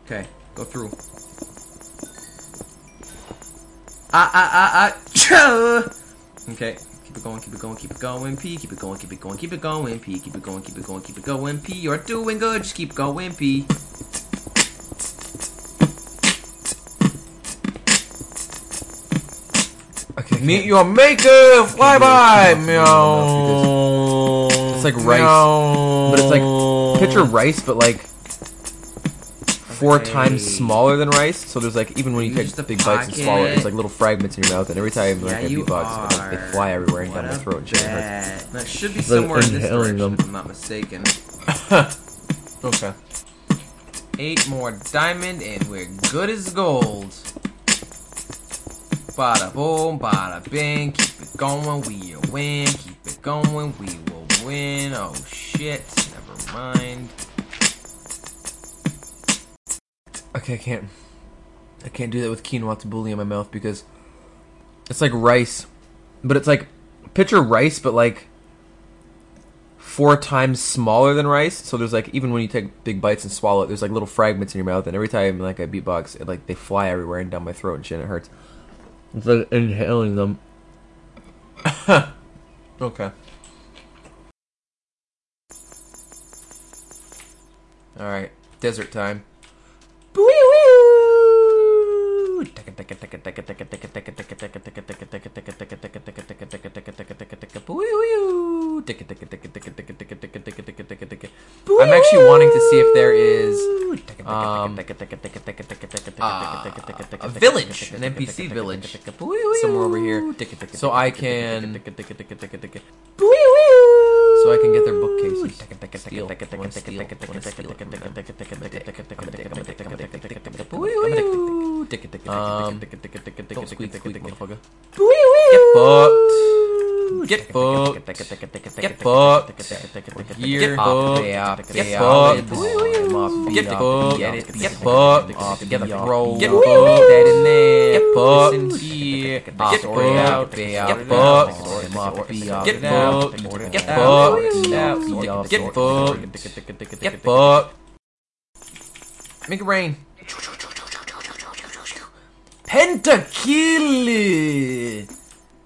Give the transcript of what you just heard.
Okay, go through. Okay, keep it going, keep it going, keep it going, P. Keep it going, keep it going, keep it going, P. Keep it going, keep it going, keep it going, P. You're doing good, just keep going, P. Okay. Meet your maker, fly by, meow. It's like rice, but it's like picture rice, but like 4 times smaller than rice. So there's like even when you take big bites and swallow it, there's like little fragments in your mouth, and every time like a beatbox, they fly everywhere and down my throat and shit. That should be somewhere in this direction, if I'm not mistaken. Okay. 8 more diamond, and we're good as gold. Bada boom, bada bing. Keep it going, we'll win. Keep it going, we will win. Oh shit, never mind. Okay, I can't do that with quinoa tabbouleh in my mouth because it's like rice, but it's like picture rice, but like 4 times smaller than rice. So there's like even when you take big bites and swallow it, there's like little fragments in your mouth, and every time like I beatbox, it, like they fly everywhere and down my throat and shit. And it hurts. It's like inhaling them. Okay. All right, desert time. I'm actually wanting to see if there is a village, an NPC village, somewhere over here, so I can get their bookcases. Steal. Don't squeak, motherfucker. Get fucked. Get fucked. Here. Get fucked. Get fucked. Get fucked. Get fucked. Together, bro. Get fucked. That in there. Get fucked. In here. Get fucked. Get fucked. Get fucked. Get fucked. Get fucked. Get fucked. Make it rain. Pentakill!